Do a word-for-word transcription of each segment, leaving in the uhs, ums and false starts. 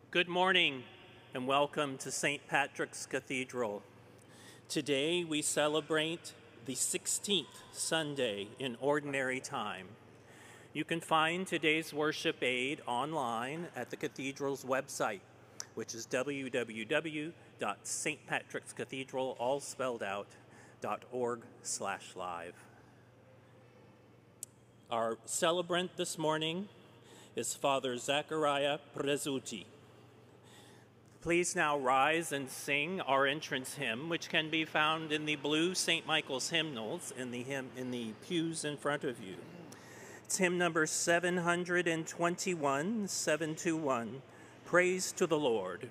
Good morning and welcome to Saint Patrick's Cathedral. Today we celebrate the sixteenth Sunday in Ordinary Time. You can find today's worship aid online at the Cathedral's website, which is w w w dot s t patricks cathedral, all spelled out, .org slash live. Our celebrant this morning is Father Zachariah Prezutti. Please now rise and sing our entrance hymn, which can be found in the blue Saint Michael's hymnals in the hymn in the pews in front of you. It's hymn number seven hundred twenty-one, seven two one, Praise to the Lord.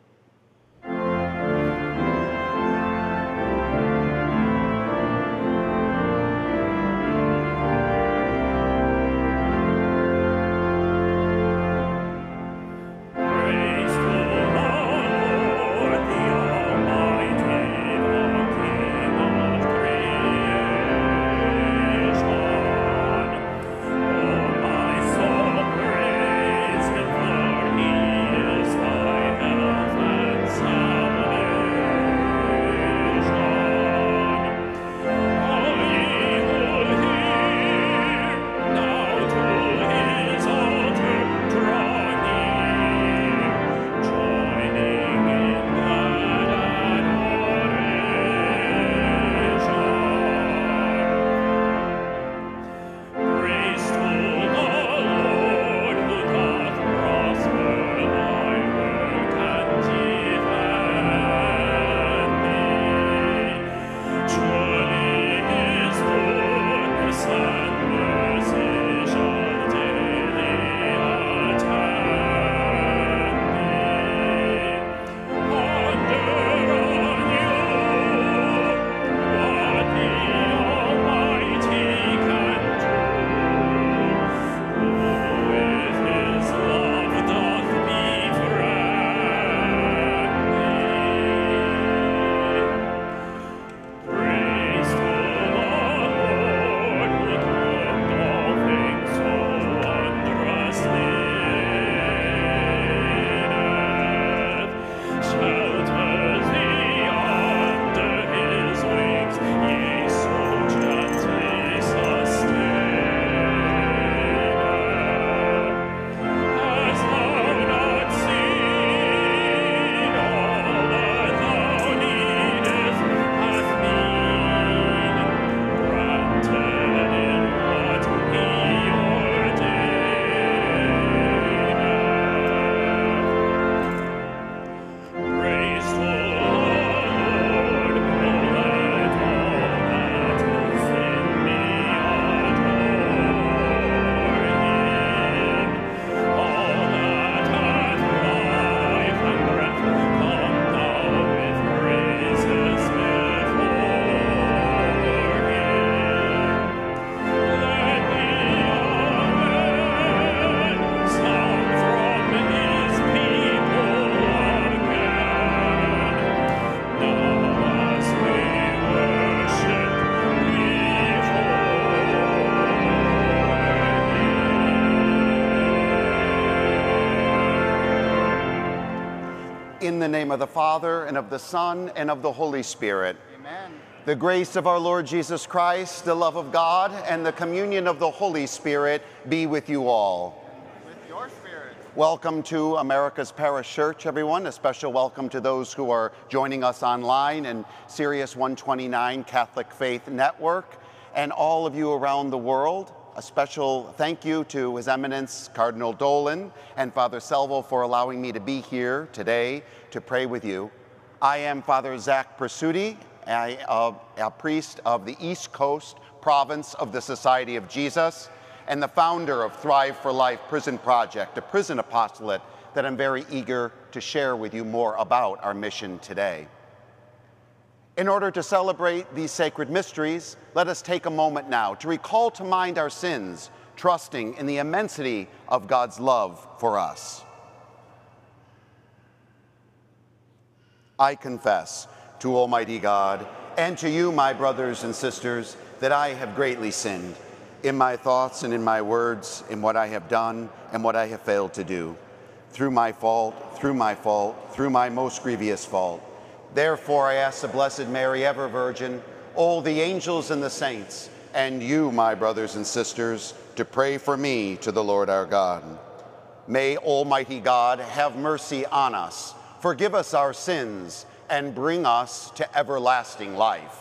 In the name of the Father, and of the Son, and of the Holy Spirit. Amen. The grace of our Lord Jesus Christ, the love of God, and the communion of the Holy Spirit be with you all. With your spirit. Welcome to America's Parish Church, everyone. A special welcome to those who are joining us online and Sirius one twenty-nine Catholic Faith Network, and all of you around the world. A special thank you to His Eminence Cardinal Dolan and Father Selvo for allowing me to be here today to pray with you. I am Father Zach Prezutti, a, a, a priest of the East Coast province of the Society of Jesus and the founder of Thrive for Life Prison Project, a prison apostolate that I'm very eager to share with you more about our mission today. In order to celebrate these sacred mysteries, let us take a moment now to recall to mind our sins, trusting in the immensity of God's love for us. I confess to Almighty God and to you, my brothers and sisters, that I have greatly sinned in my thoughts and in my words, in what I have done and what I have failed to do. Through my fault, through my fault, through my most grievous fault. Therefore, I ask the Blessed Mary, ever Virgin, all the angels and the saints, and you, my brothers and sisters, to pray for me to the Lord our God. May Almighty God have mercy on us, forgive us our sins, and bring us to everlasting life.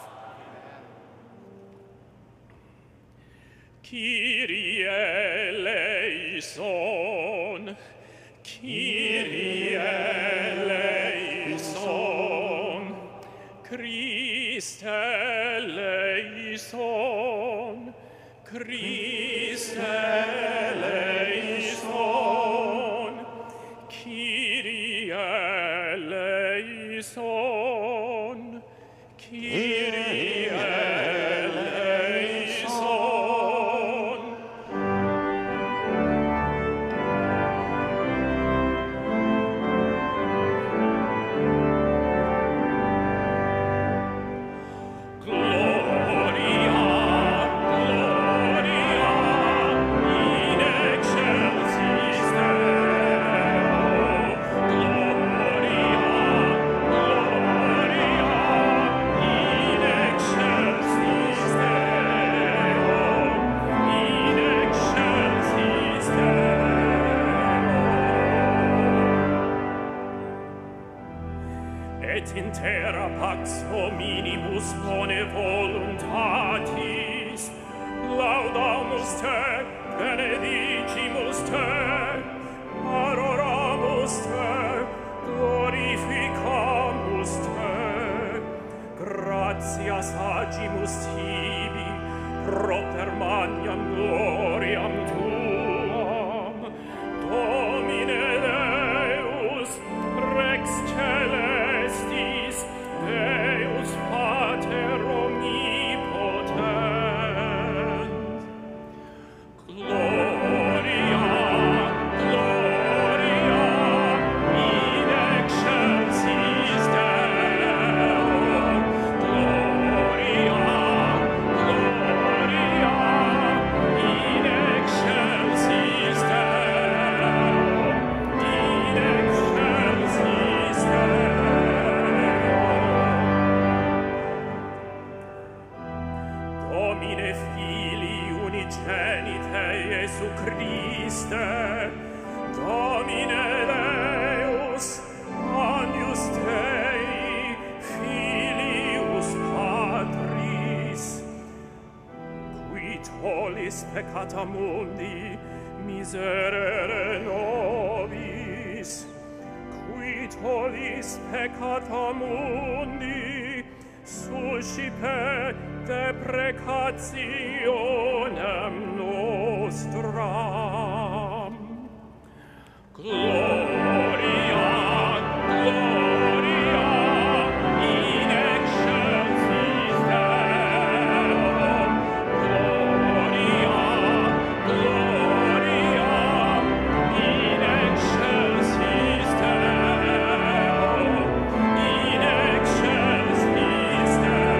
Kyrie eleison, Kyrie eleison, Christe eleison, Christe eleison, Kyrie eleison, Kyrie eleison. Gloria, Gloria, in excelsis Deo. Gloria, Gloria, in excelsis Deo. In excelsis Deo. Et in terra pax hominibus bone voluntatis laudamus te, benedicimus te, adoramus te, glorificamus te. Gratias agimus tibi propter magnam gloriam tuam, Domine Deus, Rex Celestis, Deus Pater omnipotent. Gloria, Gloria, in excelsis Deo. Gloria, Gloria, in excelsis Deo. In excelsis Deo. Domine Filii unigenite Iesu Christe, Domine Deus, Agnus Dei, Filius Patris, qui tollis peccata mundi, miserere nobis, qui tollis peccata mundi, suscipe deprecationem nostram. Gloria, Gloria, in excelsis Deo. Gloria, Gloria, in excelsis Deo. In excelsis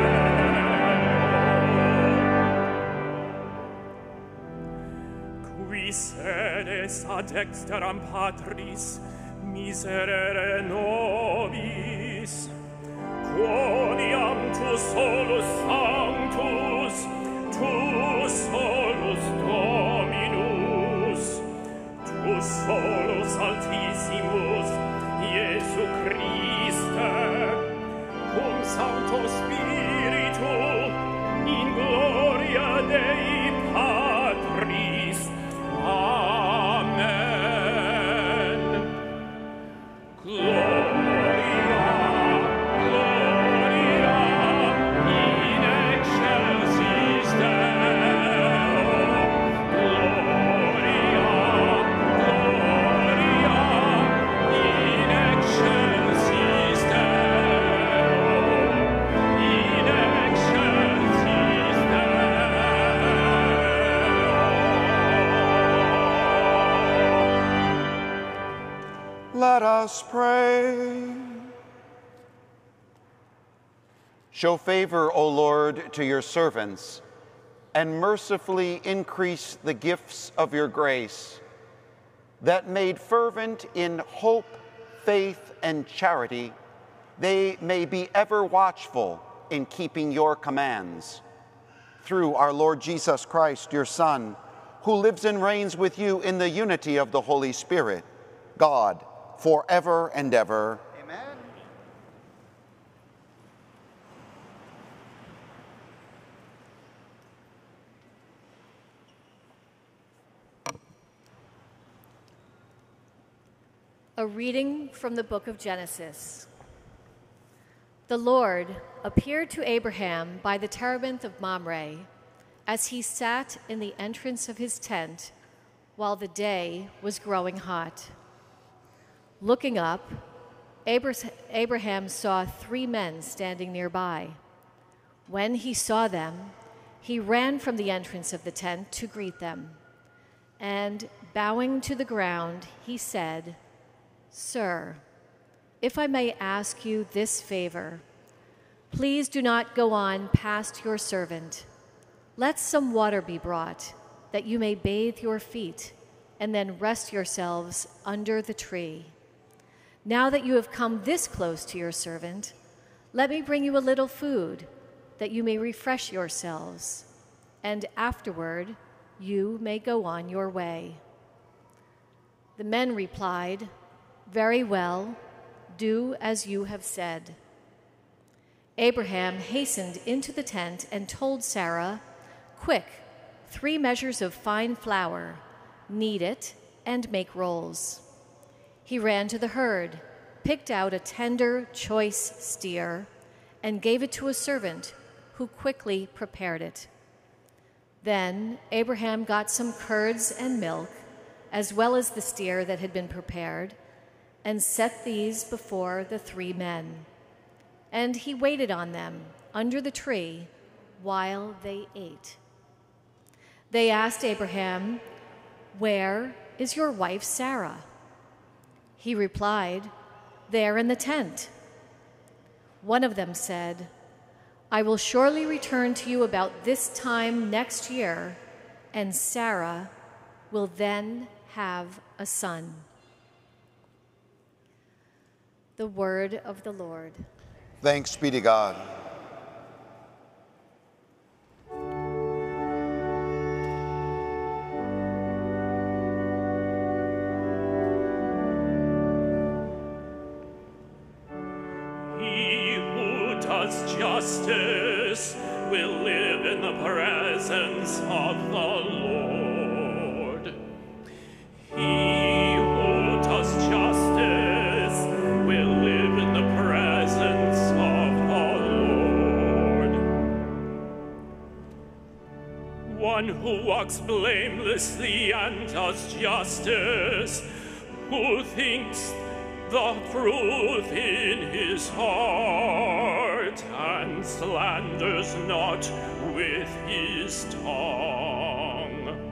Deo. Qui sedes ad dexteram Patris, miserere nobis, quoniam tu solus sanctus, tu solus Dominus, tu solus altissimus, Iesu Christe, cum Sancto Spiritu, in gloria Dei Patris. Amen. Gloria, Gloria, in excelsis Deo. Gloria, Gloria, in excelsis Deo. In excelsis Deo. Let us pray. Show favor, O Lord, to your servants, and mercifully increase the gifts of your grace, that made fervent in hope, faith and charity, they may be ever watchful in keeping your commands. Through our Lord Jesus Christ, your Son, who lives and reigns with you in the unity of the Holy Spirit, God, forever and ever. Amen. A reading from the book of Genesis. The Lord appeared to Abraham by the terebinth of Mamre as he sat in the entrance of his tent while the day was growing hot. Looking up, Abraham saw three men standing nearby. When he saw them, he ran from the entrance of the tent to greet them. And bowing to the ground, he said, "Sir, if I may ask you this favor, please do not go on past your servant. Let some water be brought, that you may bathe your feet, and then rest yourselves under the tree. Now that you have come this close to your servant, let me bring you a little food, that you may refresh yourselves, and afterward you may go on your way." The men replied, "Very well, do as you have said." Abraham hastened into the tent and told Sarah, "Quick, three measures of fine flour, knead it, and make rolls." He ran to the herd, picked out a tender, choice steer, and gave it to a servant who quickly prepared it. Then Abraham got some curds and milk, as well as the steer that had been prepared, and set these before the three men. And he waited on them under the tree while they ate. They asked Abraham, "Where is your wife Sarah?" He replied, "There in the tent." One of them said, "I will surely return to you about this time next year, and Sarah will then have a son." The word of the Lord. Thanks be to God. He who does justice will live in the presence of the Lord. He who does justice will live in the presence of the Lord. One who walks blamelessly and does justice, who thinks the truth in his heart and slanders not with his tongue.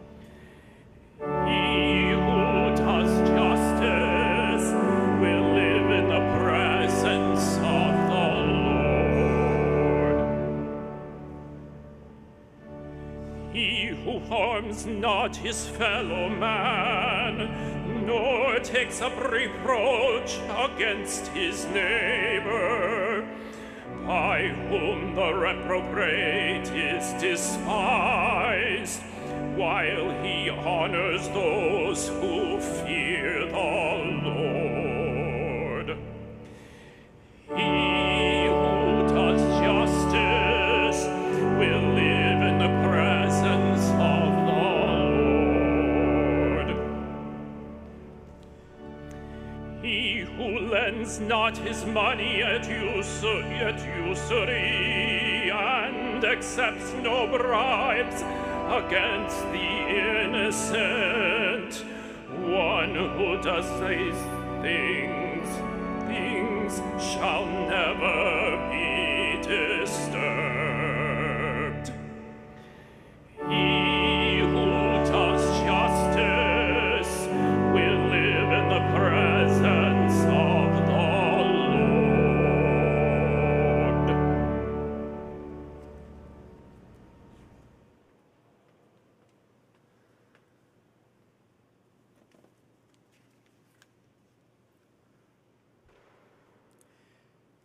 He who does justice will live in the presence of the Lord. He who harms not his fellow man, nor takes up reproach against his neighbor, by whom the reprobate is despised, while he honors those who fear the Lord. He who does justice will live in the presence of the Lord. He who lends not his money at, usur at usury and accepts no bribes against the innocent, one who does these things, things shall never be disturbed. He who does justice will live in the presence of the Lord.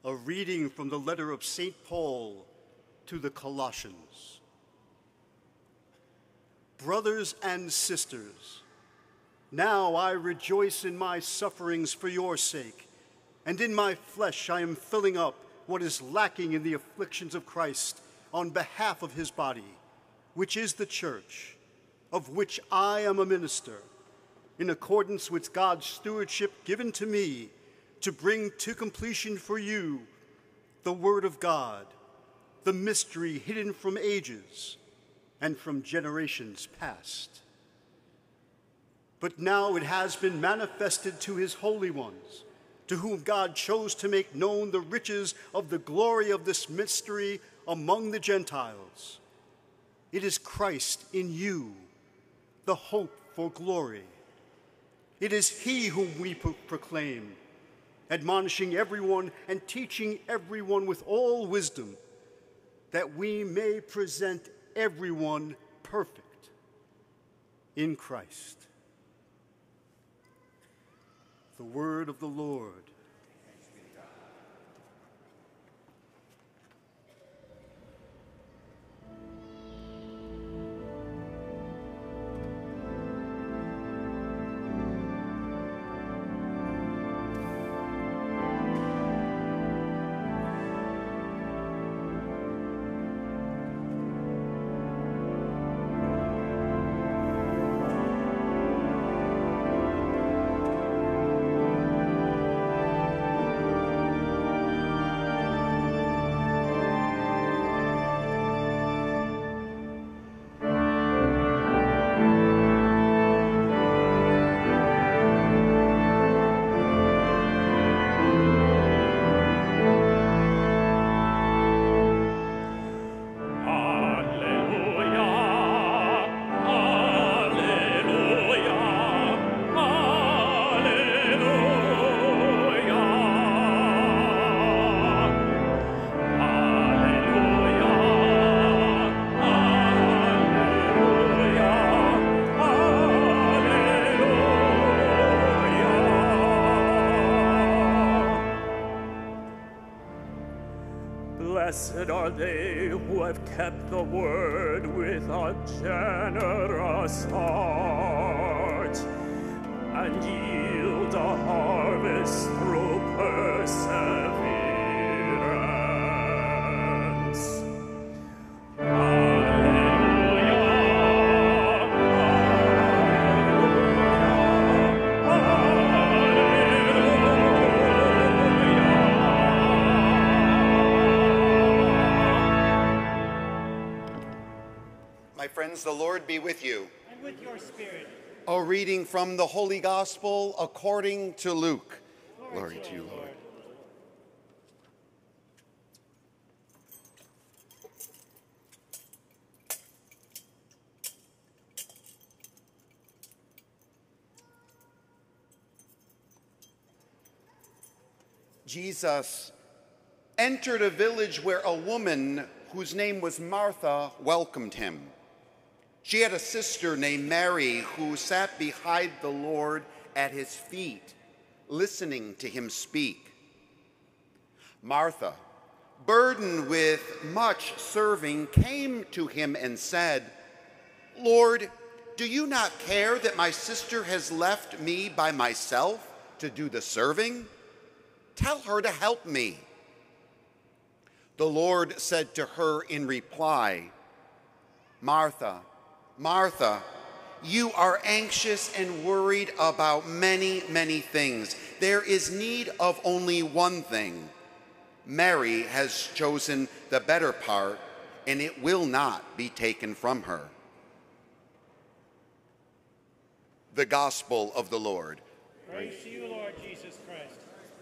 A reading from the letter of Saint Paul to the Colossians. Brothers and sisters, now I rejoice in my sufferings for your sake, and in my flesh I am filling up what is lacking in the afflictions of Christ on behalf of his body, which is the church, of which I am a minister, in accordance with God's stewardship given to me to bring to completion for you the word of God, the mystery hidden from ages and from generations past. But now it has been manifested to his holy ones, to whom God chose to make known the riches of the glory of this mystery among the Gentiles. It is Christ in you, the hope for glory. It is he whom we pro- proclaim, admonishing everyone and teaching everyone with all wisdom, that we may present everyone perfect in Christ. The word of the Lord. Blessed are they who have kept the word with a generous heart and yield a harvest through perseverance. My friends, the Lord be with you. And with your spirit. A reading from the Holy Gospel according to Luke. Glory, Glory to to you, you, Lord. Lord. Jesus entered a village where a woman whose name was Martha welcomed him. She had a sister named Mary who sat behind the Lord at his feet, listening to him speak. Martha, burdened with much serving, came to him and said, "Lord, do you not care that my sister has left me by myself to do the serving? Tell her to help me." The Lord said to her in reply, "Martha, Martha, you are anxious and worried about many, many things. There is need of only one thing. Mary has chosen the better part, and it will not be taken from her." The Gospel of the Lord. Praise to you, Lord Jesus Christ.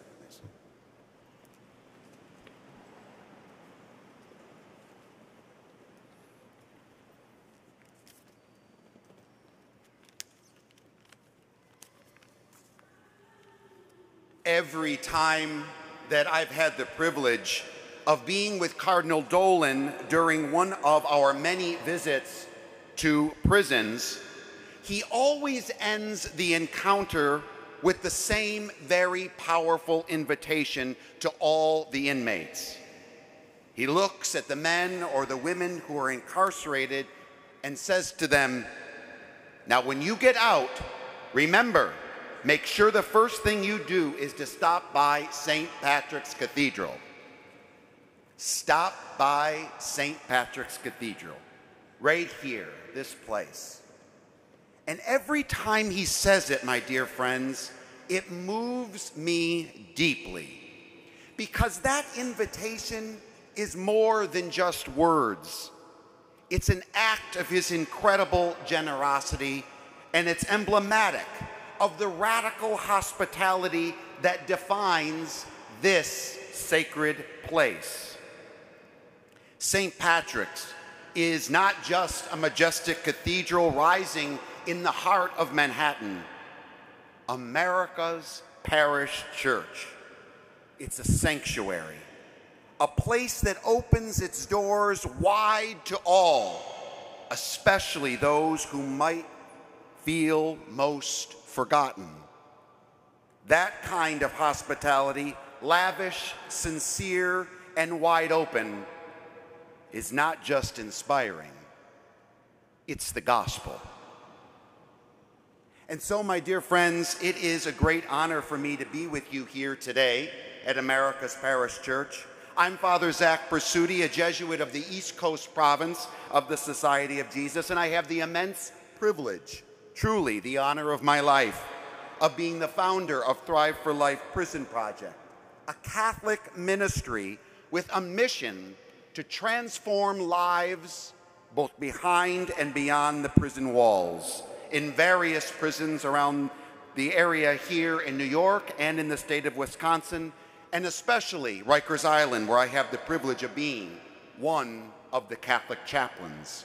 Every time that I've had the privilege of being with Cardinal Dolan during one of our many visits to prisons, he always ends the encounter with the same very powerful invitation to all the inmates. He looks at the men or the women who are incarcerated and says to them, "Now when you get out, remember, make sure the first thing you do is to stop by Saint Patrick's Cathedral." Stop by Saint Patrick's Cathedral, right here, this place. And every time he says it, my dear friends, it moves me deeply, because that invitation is more than just words. It's an act of his incredible generosity, and it's emblematic of the radical hospitality that defines this sacred place. Saint Patrick's is not just a majestic cathedral rising in the heart of Manhattan, America's parish church. It's a sanctuary, a place that opens its doors wide to all, especially those who might feel most forgotten. That kind of hospitality, lavish, sincere, and wide open, is not just inspiring, it's the gospel. And so, my dear friends, it is a great honor for me to be with you here today at America's Parish Church. I'm Father Zach Bersuti, a Jesuit of the East Coast province of the Society of Jesus, and I have the immense privilege, truly the honor of my life, of being the founder of Thrive for Life Prison Project, a Catholic ministry with a mission to transform lives both behind and beyond the prison walls in various prisons around the area here in New York and in the state of Wisconsin, and especially Rikers Island, where I have the privilege of being one of the Catholic chaplains.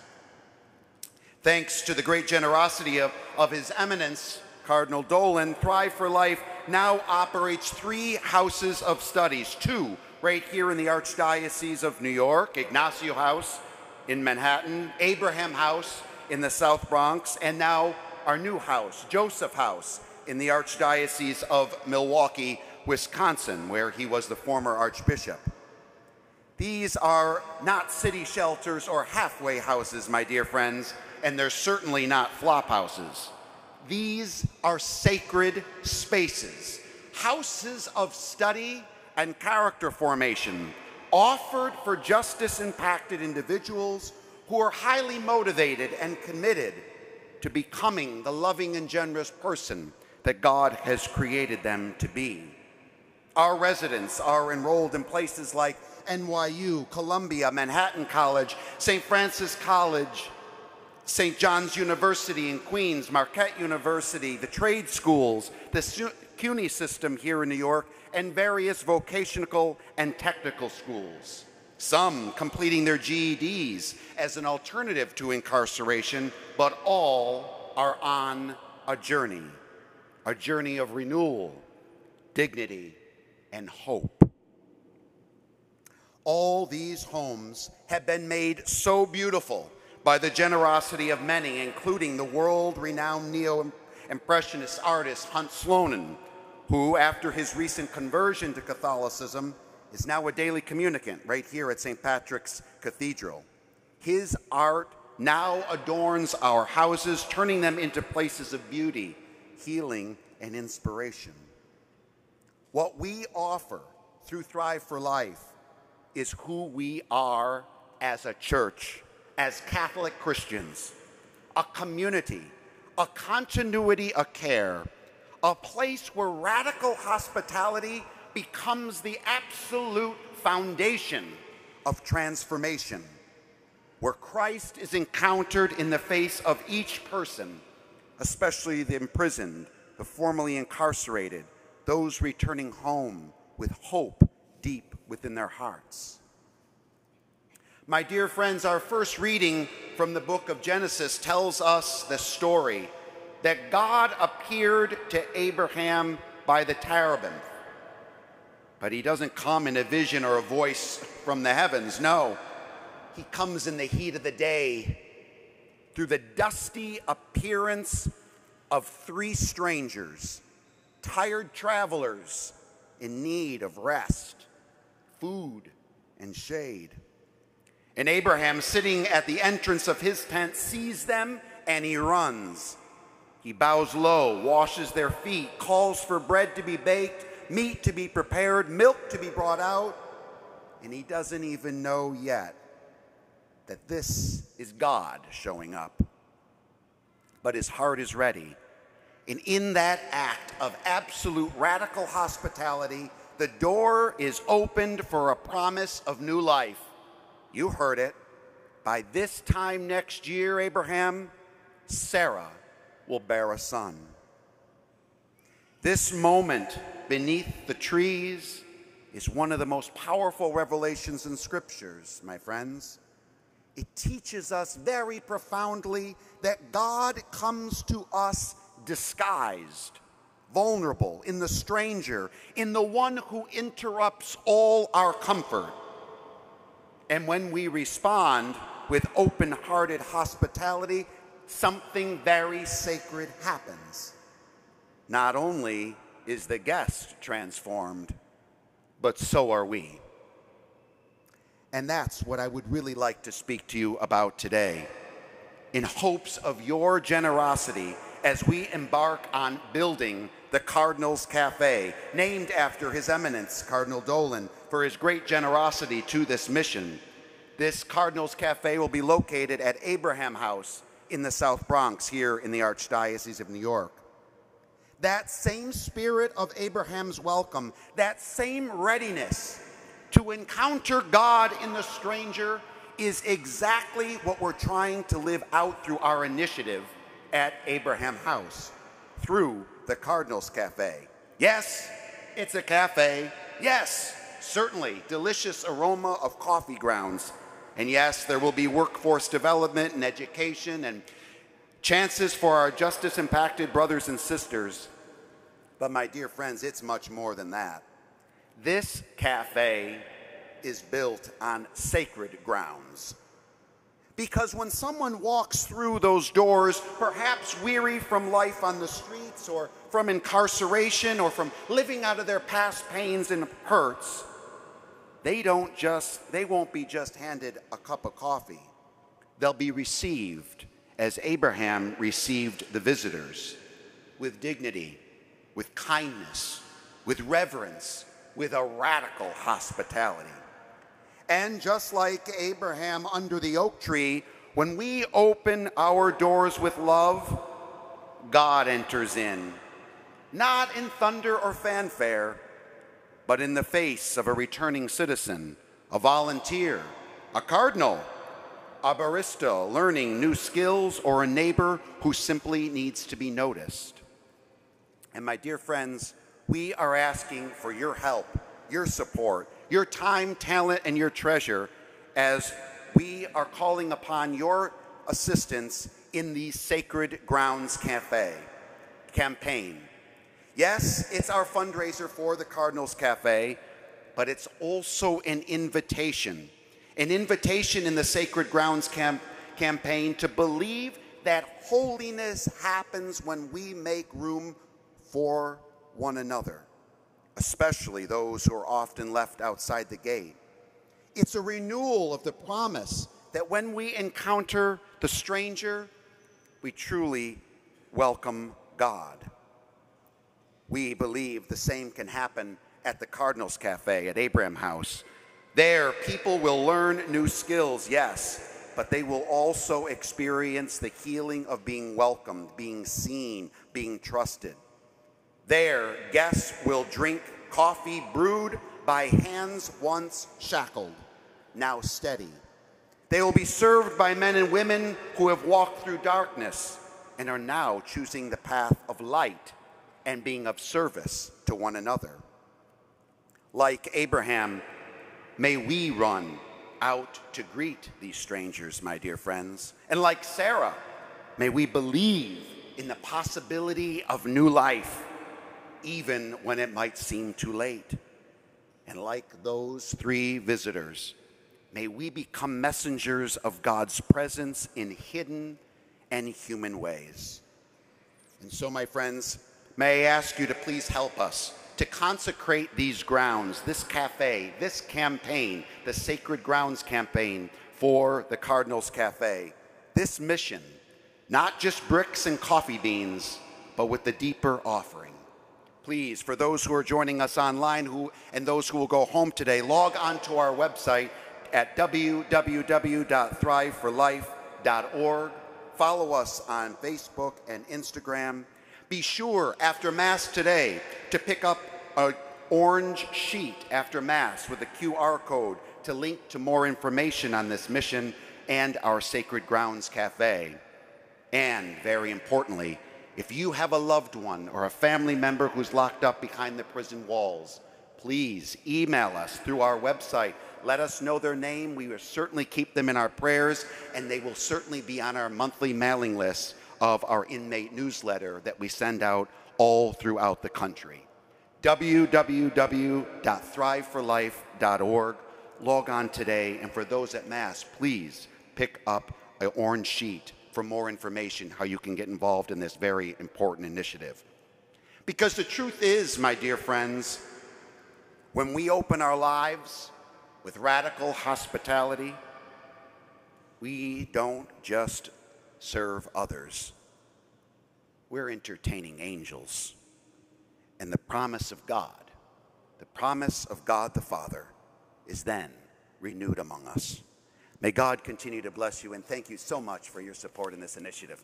Thanks to the great generosity of, of His Eminence, Cardinal Dolan, Thrive for Life now operates three houses of studies, two right here in the Archdiocese of New York, Ignacio House in Manhattan, Abraham House in the South Bronx, and now our new house, Joseph House, in the Archdiocese of Milwaukee, Wisconsin, where he was the former Archbishop. These are not city shelters or halfway houses, my dear friends, and they're certainly not flop houses. These are sacred spaces, houses of study and character formation, offered for justice-impacted individuals who are highly motivated and committed to becoming the loving and generous person that God has created them to be. Our residents are enrolled in places like N Y U, Columbia, Manhattan College, Saint Francis College, Saint John's University in Queens, Marquette University, the trade schools, the CUNY system here in New York, and various vocational and technical schools. Some completing their G E Ds as an alternative to incarceration, but all are on a journey, a journey of renewal, dignity, and hope. All these homes have been made so beautiful by the generosity of many, including the world-renowned neo-impressionist artist Hunt Slonin, who, after his recent conversion to Catholicism, is now a daily communicant right here at Saint Patrick's Cathedral. His art now adorns our houses, turning them into places of beauty, healing, and inspiration. What we offer through Thrive for Life is who we are as a church, as Catholic Christians, a community, a continuity of care, a place where radical hospitality becomes the absolute foundation of transformation, where Christ is encountered in the face of each person, especially the imprisoned, the formerly incarcerated, those returning home with hope deep within their hearts. My dear friends, our first reading from the book of Genesis tells us the story that God appeared to Abraham by the terebinth. But he doesn't come in a vision or a voice from the heavens. No, he comes in the heat of the day through the dusty appearance of three strangers tired travelers in need of rest, food, and shade. And Abraham, sitting at the entrance of his tent, sees them and he runs. He bows low, washes their feet, calls for bread to be baked, meat to be prepared, milk to be brought out, and he doesn't even know yet that this is God showing up. But his heart is ready. And in that act of absolute radical hospitality, the door is opened for a promise of new life. You heard it. By this time next year, Abraham, Sarah will bear a son. This moment beneath the trees is one of the most powerful revelations in scriptures, my friends. It teaches us very profoundly that God comes to us disguised, vulnerable, in the stranger, in the one who interrupts all our comfort. And when we respond with open-hearted hospitality, something very sacred happens. Not only is the guest transformed, but so are we. And that's what I would really like to speak to you about today, in hopes of your generosity as we embark on building the Cardinals Cafe, named after His Eminence, Cardinal Dolan, for his great generosity to this mission. This Cardinals Cafe will be located at Abraham House in the South Bronx, here in the Archdiocese of New York. That same spirit of Abraham's welcome, that same readiness to encounter God in the stranger, is exactly what we're trying to live out through our initiative at Abraham House, through the Cardinals Cafe. Yes, it's a cafe. Yes, certainly, delicious aroma of coffee grounds. And yes, there will be workforce development and education and chances for our justice-impacted brothers and sisters. But my dear friends, it's much more than that. This cafe is built on sacred grounds. Because when someone walks through those doors, perhaps weary from life on the streets or from incarceration or from living out of their past pains and hurts, they don't just, they won't be just handed a cup of coffee. They'll be received as Abraham received the visitors, with dignity, with kindness, with reverence, with a radical hospitality. And just like Abraham under the oak tree, when we open our doors with love, God enters in, not in thunder or fanfare, but in the face of a returning citizen, a volunteer, a cardinal, a barista learning new skills, or a neighbor who simply needs to be noticed. And my dear friends, we are asking for your help, your support, your time, talent, and your treasure as we are calling upon your assistance in the Sacred Grounds Cafe campaign. Yes, it's our fundraiser for the Cardinals Cafe, but it's also an invitation, an invitation in the Sacred Grounds Camp campaign to believe that holiness happens when we make room for one another, especially those who are often left outside the gate. It's a renewal of the promise that when we encounter the stranger, we truly welcome God. We believe the same can happen at the Cardinals Cafe at Abraham House. There, people will learn new skills, yes, but they will also experience the healing of being welcomed, being seen, being trusted. There, guests will drink coffee brewed by hands once shackled, now steady. They will be served by men and women who have walked through darkness and are now choosing the path of light and being of service to one another. Like Abraham, may we run out to greet these strangers, my dear friends. And like Sarah, may we believe in the possibility of new life, even when it might seem too late. And like those three visitors, may we become messengers of God's presence in hidden and human ways. And so, my friends, May I ask you to please help us to consecrate these grounds, this cafe, this campaign, the Sacred Grounds campaign for the Cardinals Cafe. This mission, not just bricks and coffee beans, but with the deeper offering. Please, for those who are joining us online who, and those who will go home today, log on to our website at w w w dot thrive for life dot org. Follow us on Facebook and Instagram. Be sure after Mass today to pick up an orange sheet after Mass with a Q R code to link to more information on this mission and our Sacred Grounds Cafe. And very importantly, if you have a loved one or a family member who's locked up behind the prison walls, please email us through our website. Let us know their name. We will certainly keep them in our prayers, and they will certainly be on our monthly mailing list of our inmate newsletter that we send out all throughout the country. w w w dot thrive for life dot org. Log on today, and for those at Mass, please pick up an orange sheet for more information how you can get involved in this very important initiative. Because the truth is, my dear friends, when we open our lives with radical hospitality, we don't just serve others. We're entertaining angels. And the promise of God, the promise of God the Father, is then renewed among us. May God continue to bless you, and thank you so much for your support in this initiative.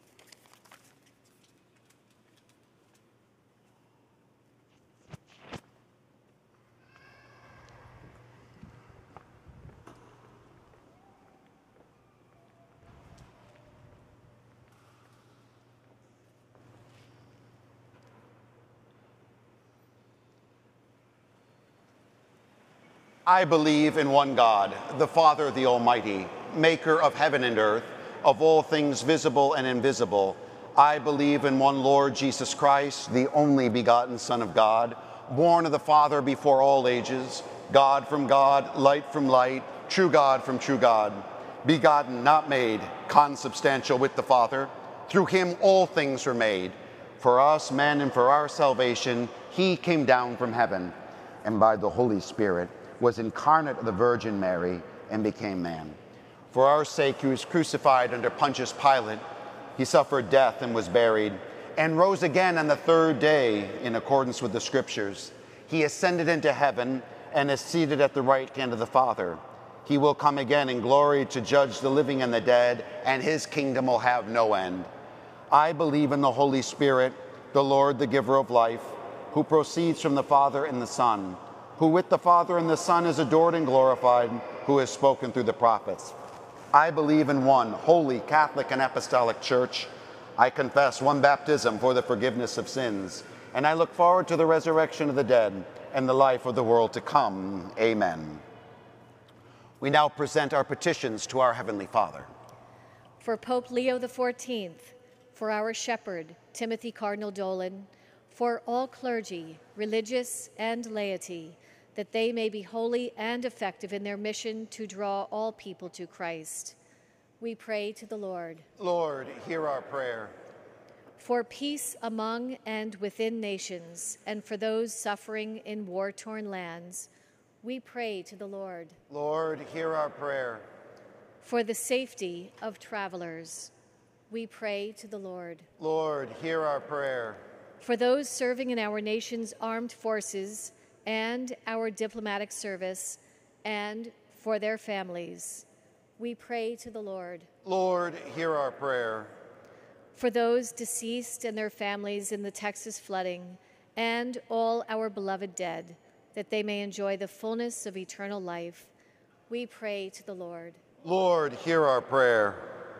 I believe in one God, the Father, the Almighty, maker of heaven and earth, of all things visible and invisible. I believe in one Lord Jesus Christ, the only begotten Son of God, born of the Father before all ages, God from God, light from light, true God from true God, begotten, not made, consubstantial with the Father. Through him all things were made. For us men and for our salvation, he came down from heaven, and by the Holy Spirit was incarnate of the Virgin Mary and became man. For our sake he was crucified under Pontius Pilate. He suffered death and was buried, and rose again on the third day in accordance with the Scriptures. He ascended into heaven and is seated at the right hand of the Father. He will come again in glory to judge the living and the dead, and his kingdom will have no end. I believe in the Holy Spirit, the Lord, the giver of life, who proceeds from the Father and the Son, who with the Father and the Son is adored and glorified, who has spoken through the prophets. I believe in one holy, Catholic, and Apostolic Church. I confess one baptism for the forgiveness of sins, and I look forward to the resurrection of the dead and the life of the world to come. Amen. We now present our petitions to our Heavenly Father. For Pope Leo the fourteenth, for our shepherd, Timothy Cardinal Dolan, for all clergy, religious and laity, that they may be holy and effective in their mission to draw all people to Christ. We pray to the Lord. Lord, hear our prayer. For peace among and within nations, and for those suffering in war-torn lands, we pray to the Lord. Lord, hear our prayer. For the safety of travelers, we pray to the Lord. Lord, hear our prayer. For those serving in our nation's armed forces and our diplomatic service, and for their families, we pray to the Lord. Lord, hear our prayer. For those deceased and their families in the Texas flooding, and all our beloved dead, that they may enjoy the fullness of eternal life, we pray to the Lord. Lord, hear our prayer.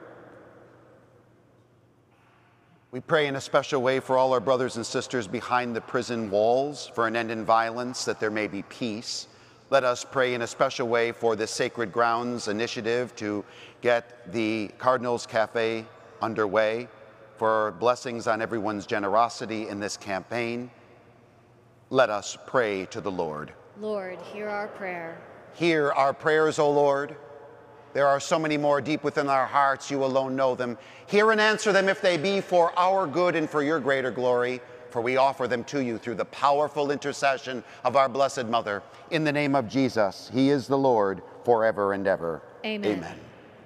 We pray in a special way for all our brothers and sisters behind the prison walls, for an end in violence, that there may be peace. Let us pray in a special way for the Sacred Grounds initiative to get the Cardinals Cafe underway, for blessings on everyone's generosity in this campaign. Let us pray to the Lord. Lord, hear our prayer. Hear our prayers, O Lord. There are so many more deep within our hearts, you alone know them. Hear and answer them if they be for our good and for your greater glory. for we offer them to you through the powerful intercession of our Blessed Mother. In the name of Jesus, he is the Lord, forever and ever. Amen. Amen.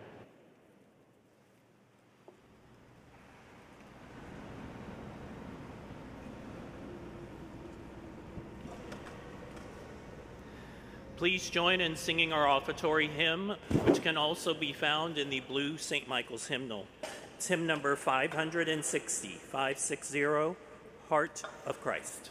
Please join in singing our offertory hymn, which can also be found in the blue Saint Michael's hymnal. It's hymn number five hundred sixty, five sixty, Heart of Christ.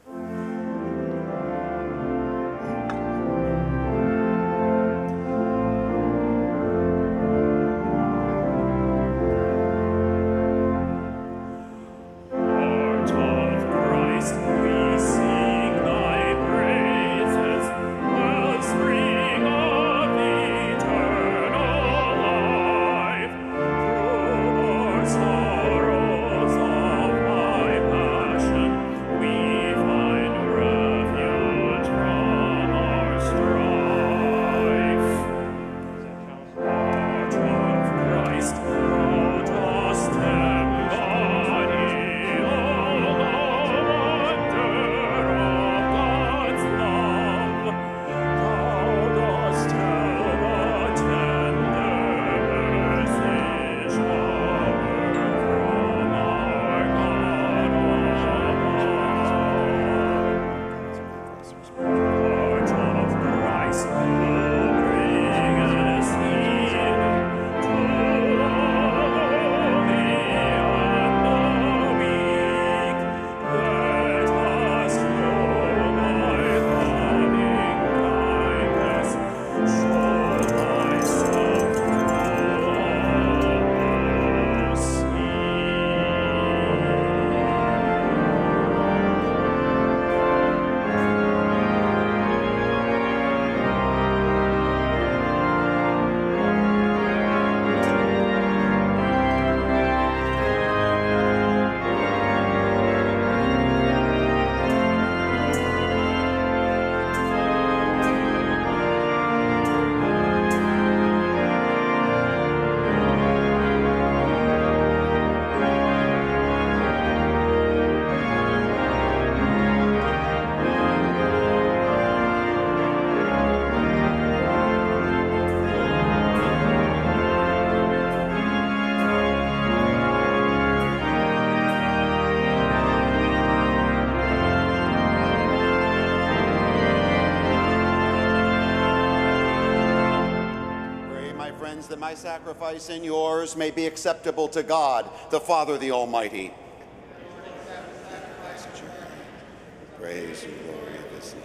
That my sacrifice and yours may be acceptable to God, the Father, the Almighty. Praise and glory of his name.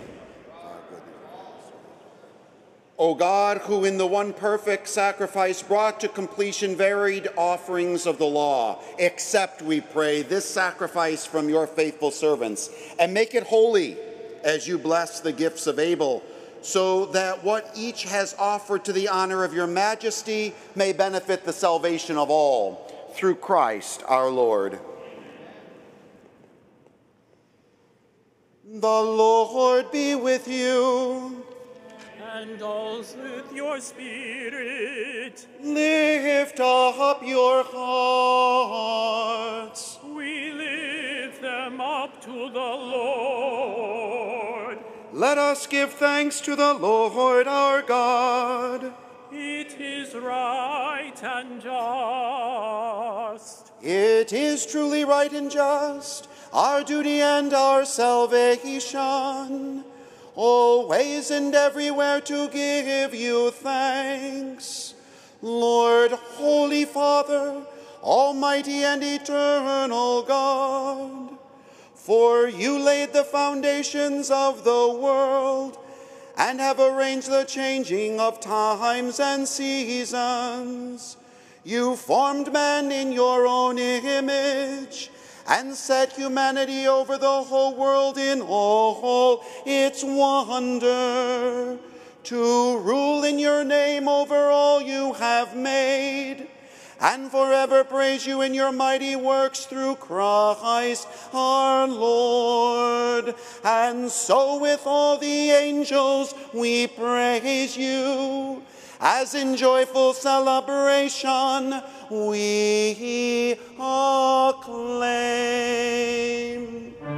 O God, who in the one perfect sacrifice brought to completion varied offerings of the law, accept, we pray, this sacrifice from your faithful servants, and make it holy as you bless the gifts of Abel, so that what each has offered to the honor of your majesty may benefit the salvation of all, through Christ our Lord. The Lord be with you. And also with your spirit. Lift up your hearts. We lift them up to the Lord. Let us give thanks to the Lord our God. It is right and just. It is truly right and just, our duty and our salvation, always and everywhere to give you thanks. Lord, Holy Father, Almighty and eternal God, for you laid the foundations of the world and have arranged the changing of times and seasons. You formed man in your own image and set humanity over the whole world in all its wonder, to rule in your name over all you have made, and forever praise you in your mighty works through Christ our Lord. And so with all the angels we praise you, as in joyful celebration we acclaim.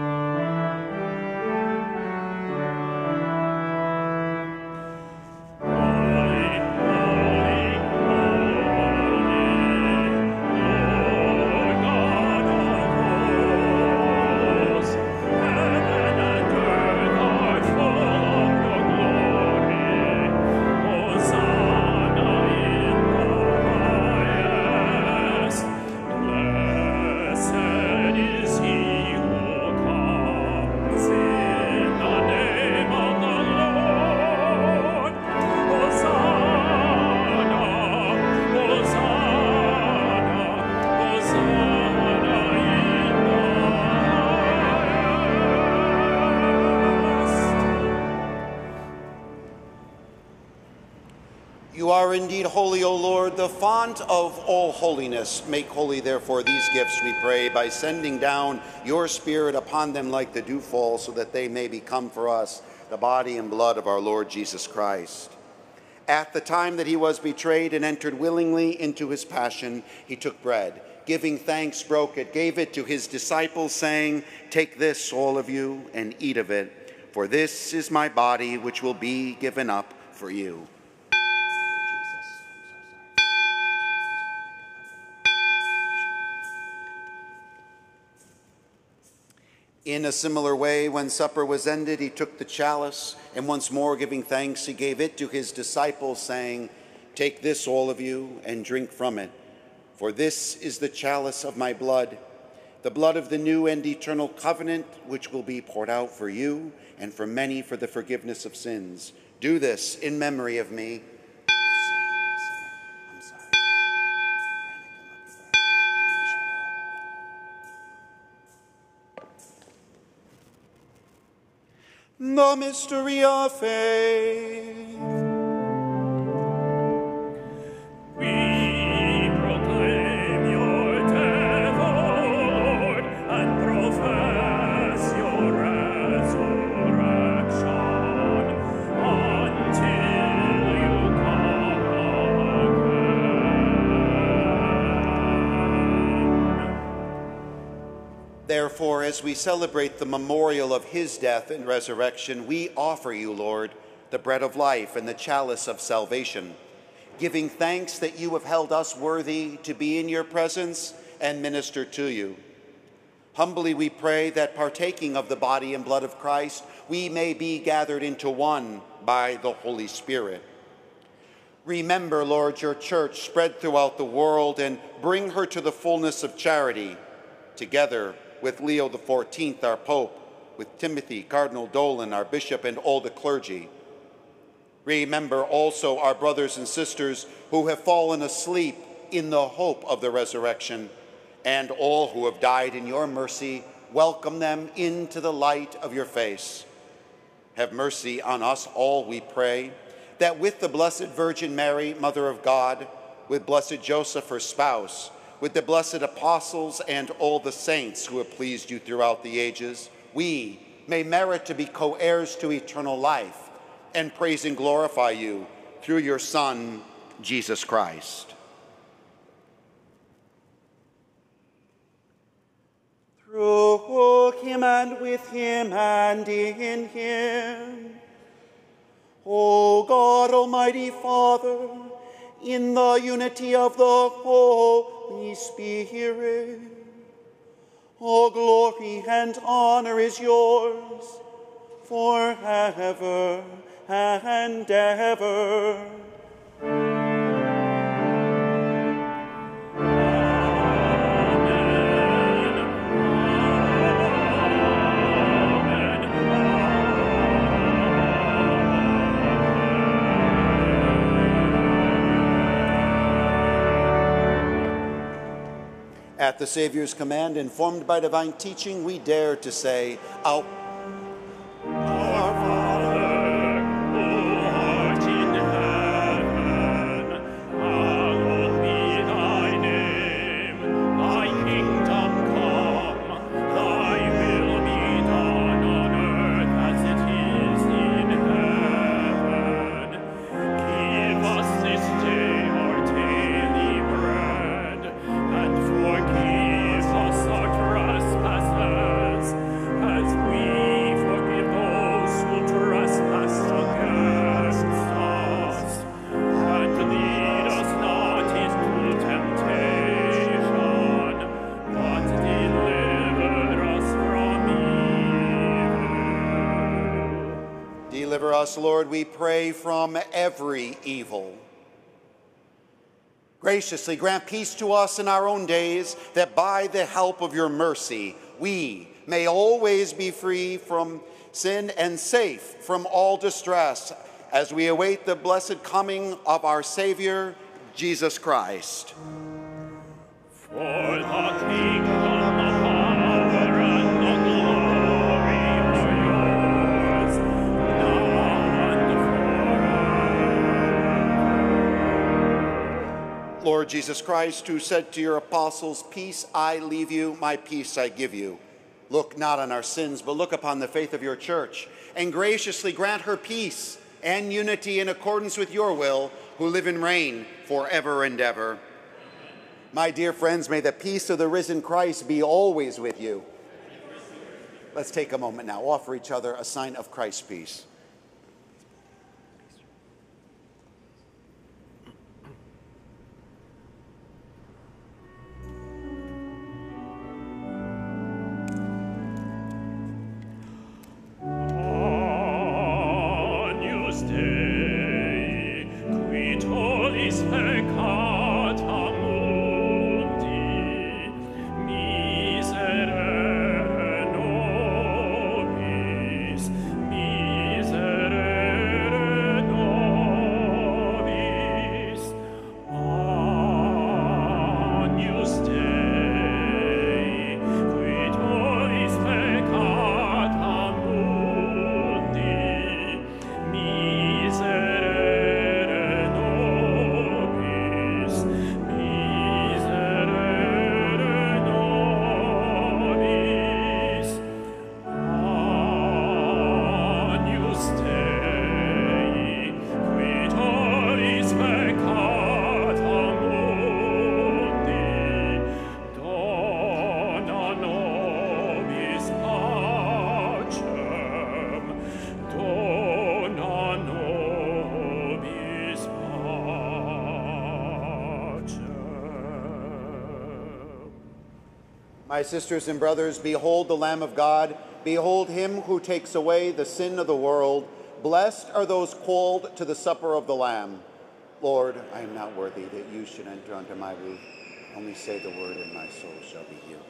You are indeed holy, O Lord, the font of all holiness. Make holy, therefore, these gifts, we pray, by sending down your Spirit upon them like the dewfall, so that they may become for us the body and blood of our Lord Jesus Christ. At the time that he was betrayed and entered willingly into his passion, he took bread. Giving thanks, broke it, gave it to his disciples, saying, "Take this, all of you, and eat of it, for this is my body, which will be given up for you." In a similar way, when supper was ended, he took the chalice, and once more giving thanks, he gave it to his disciples, saying, "Take this, all of you, and drink from it. For this is the chalice of my blood, the blood of the new and eternal covenant, which will be poured out for you and for many for the forgiveness of sins. Do this in memory of me." The mystery of faith. We proclaim your death, O Lord, and profess your resurrection until you come again. Therefore, as we celebrate the memorial of his death and resurrection, we offer you, Lord, the bread of life and the chalice of salvation, giving thanks that you have held us worthy to be in your presence and minister to you. Humbly we pray that, partaking of the body and blood of Christ, we may be gathered into one by the Holy Spirit. Remember, Lord, your church spread throughout the world and bring her to the fullness of charity, together with Leo the fourteenth, our Pope, with Timothy, Cardinal Dolan, our Bishop, and all the clergy. Remember also our brothers and sisters who have fallen asleep in the hope of the resurrection, and all who have died in your mercy. Welcome them into the light of your face. Have mercy on us all, we pray, that with the Blessed Virgin Mary, Mother of God, with blessed Joseph, her spouse, with the blessed apostles and all the saints who have pleased you throughout the ages, we may merit to be co-heirs to eternal life and praise and glorify you through your Son, Jesus Christ. Through him and with him and in him, O God, Almighty Father, in the unity of the Holy Spirit, all glory and honor is yours forever and ever. At the Savior's command, informed by divine teaching, we dare to say, Our, Our Father, who art in heaven, hallowed be thy name. Thy kingdom come, thy will be done on earth as it is in heaven. Give us this day our daily bread, and forgive us our trespasses, as we forgive those who trespass against us. And lead us not into temptation, but deliver us from evil. Deliver us, Lord, we pray, from every evil. Graciously grant peace to us in our own days, that by the help of your mercy, we may always be free from sin and safe from all distress, as we await the blessed coming of our Savior, Jesus Christ. For the kingdom, the power, and the glory are yours, now and forever. Lord Jesus Christ, who said to your apostles, "Peace I leave you, my peace I give you," look not on our sins, but look upon the faith of your church, and graciously grant her peace and unity in accordance with your will, who live and reign forever and ever. My dear friends, may the peace of the risen Christ be always with you. Let's take a moment now, offer each other a sign of Christ's peace. My sisters and brothers, behold the Lamb of God. Behold him who takes away the sin of the world. Blessed are those called to the supper of the Lamb. Lord, I am not worthy that you should enter under my roof. Only say the word and my soul shall be healed.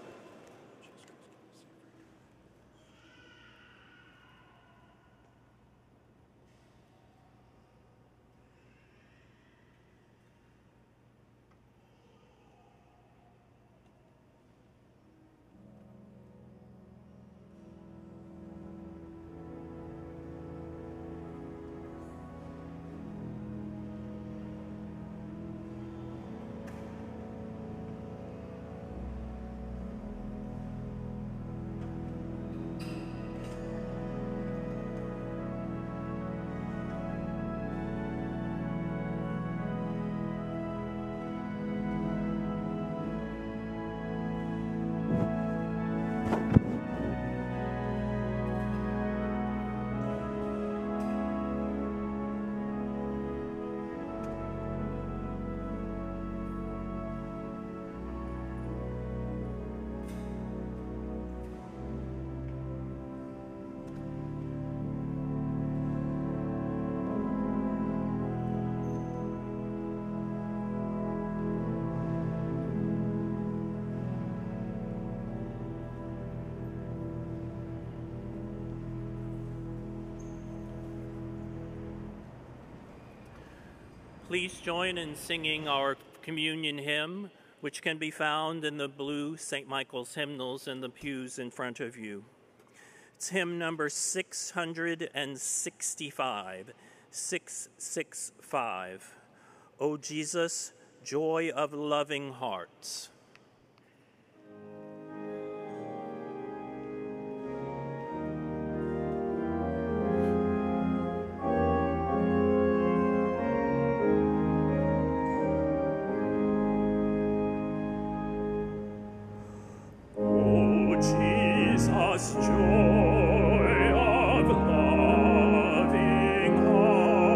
Please join in singing our communion hymn, which can be found in the blue Saint Michael's hymnals in the pews in front of you. It's hymn number six hundred sixty-five, six sixty-five. O Jesus, joy of loving hearts.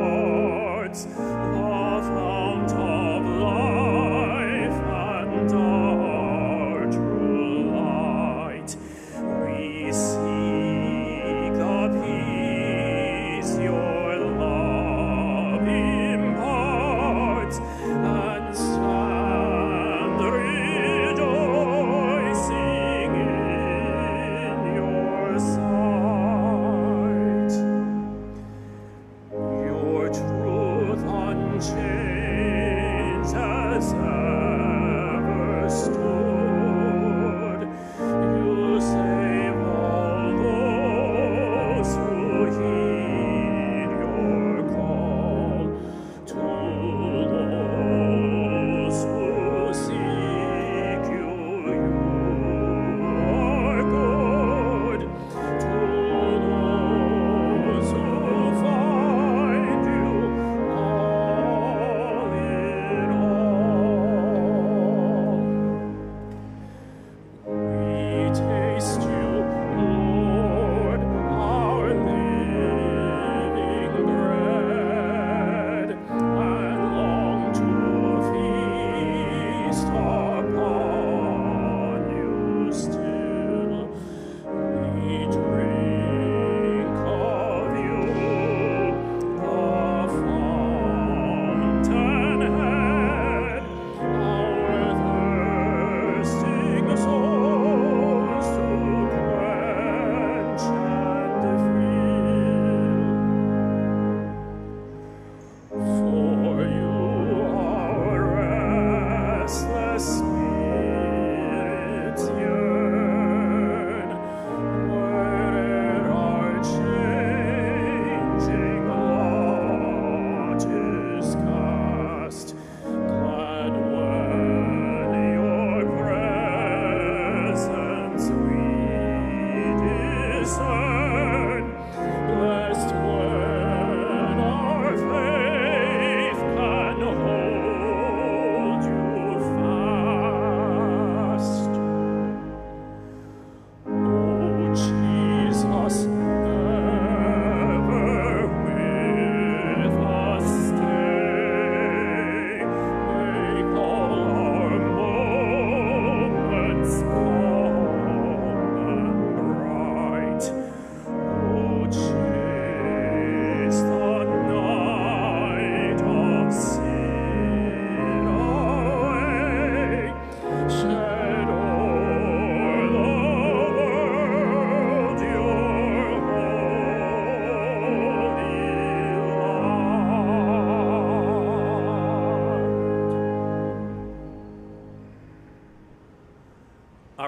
The fount of life and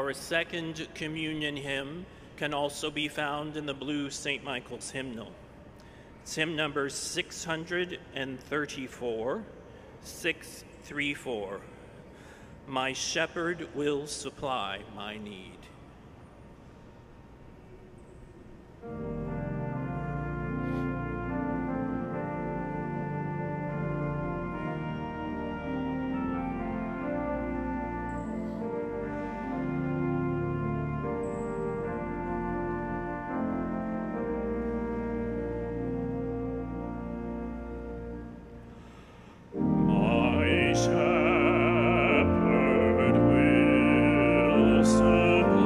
Our second communion hymn can also be found in the blue Saint Michael's hymnal. It's hymn number six hundred thirty-four, six thirty-four. My shepherd will supply my need. My shepherd will supply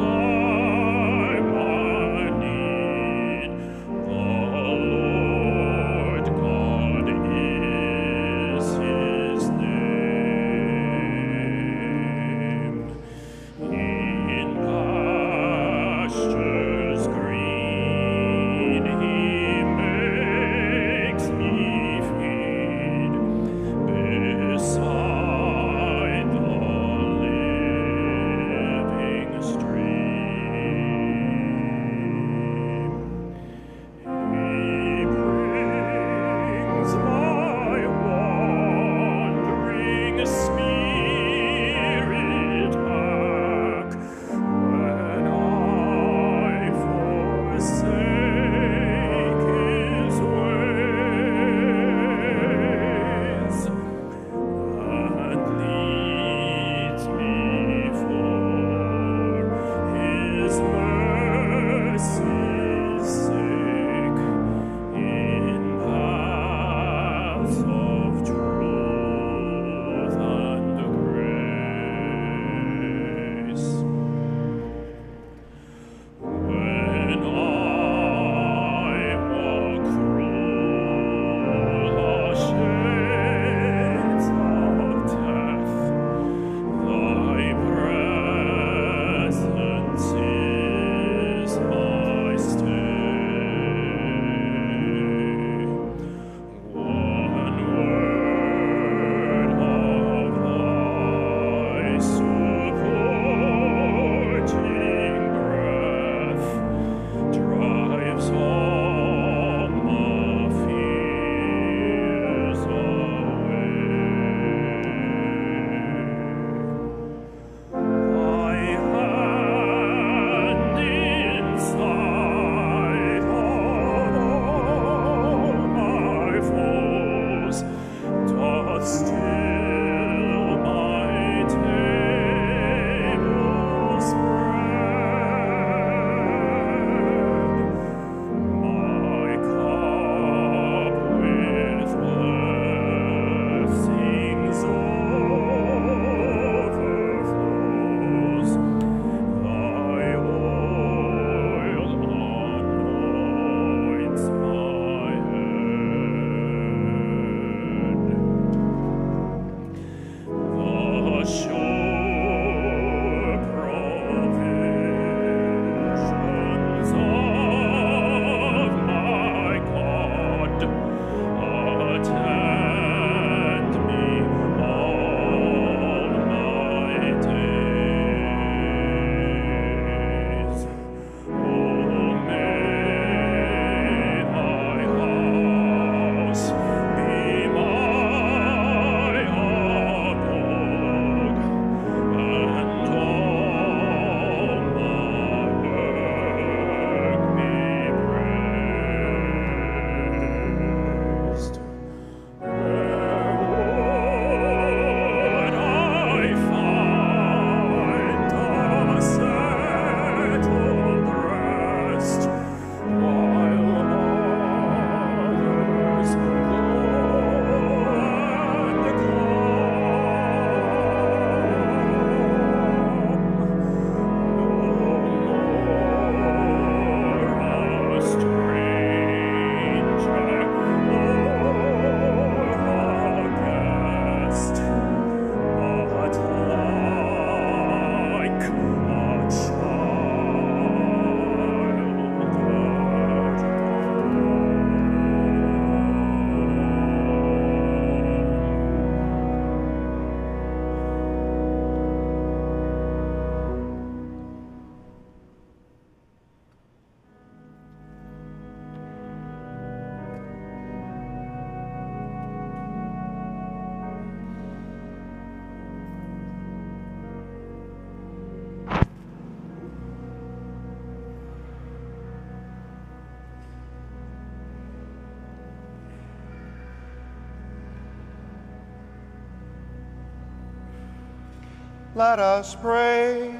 Let us pray.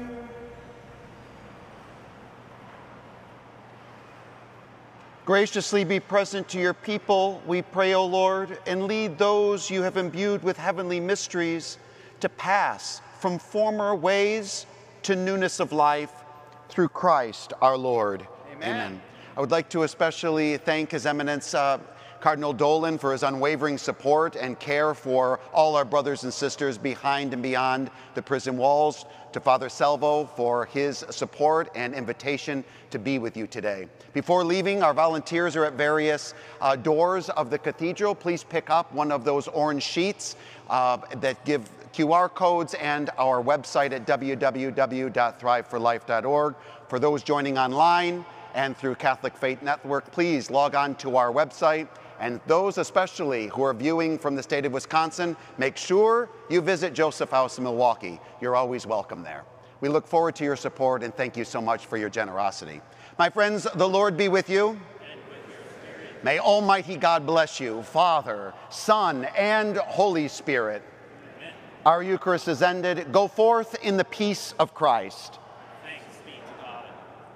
Graciously be present to your people, we pray, O Lord, and lead those you have imbued with heavenly mysteries to pass from former ways to newness of life through Christ our Lord. Amen. Amen. I would like to especially thank His Eminence uh, Cardinal Dolan for his unwavering support and care for all our brothers and sisters behind and beyond the prison walls, to Father Salvo for his support and invitation to be with you today. Before leaving, our volunteers are at various uh, doors of the cathedral. Please pick up one of those orange sheets uh, that give Q R codes and our website at w w w dot thrive for life dot org. For those joining online and through Catholic Faith Network, please log on to our website. And those especially who are viewing from the state of Wisconsin, make sure you visit Joseph House in Milwaukee. You're always welcome there. We look forward to your support and thank you so much for your generosity. My friends, the Lord be with you. And with your spirit. May Almighty God bless you, Father, Son, and Holy Spirit. Amen. Our Eucharist is ended. Go forth in the peace of Christ. Thanks be to God.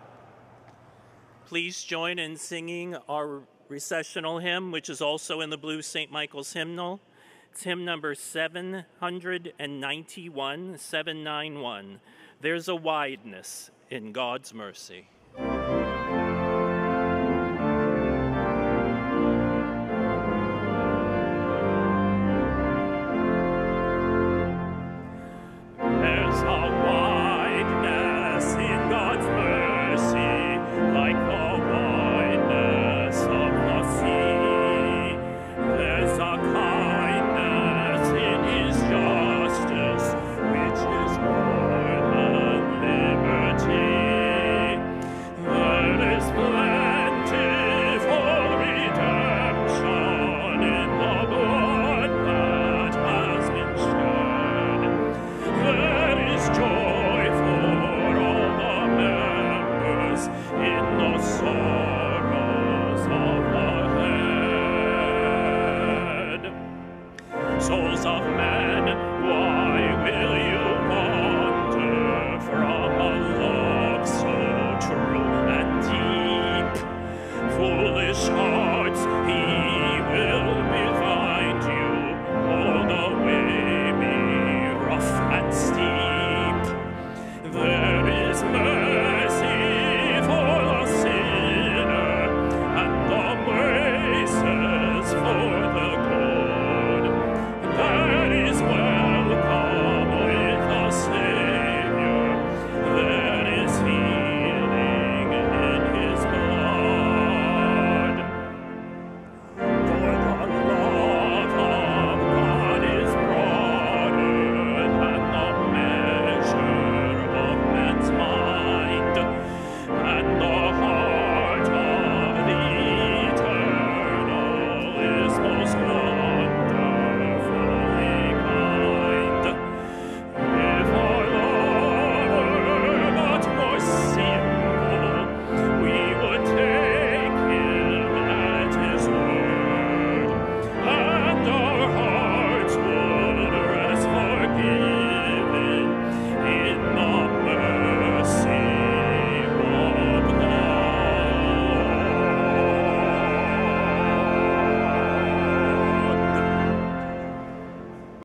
Please join in singing our recessional hymn, which is also in the blue Saint Michael's hymnal. It's hymn number seven ninety-one, seven ninety-one. There's a wideness in God's mercy. There's a wideness in God's mercy, like the wideness of the sea. There's a kindness in His justice, which is more than liberty. There is plentiful redemption in the blood that has been shed. There is joy for all the members in the sorrows of the head. Souls of men, why will you wander from a love so true and deep? Foolish heart,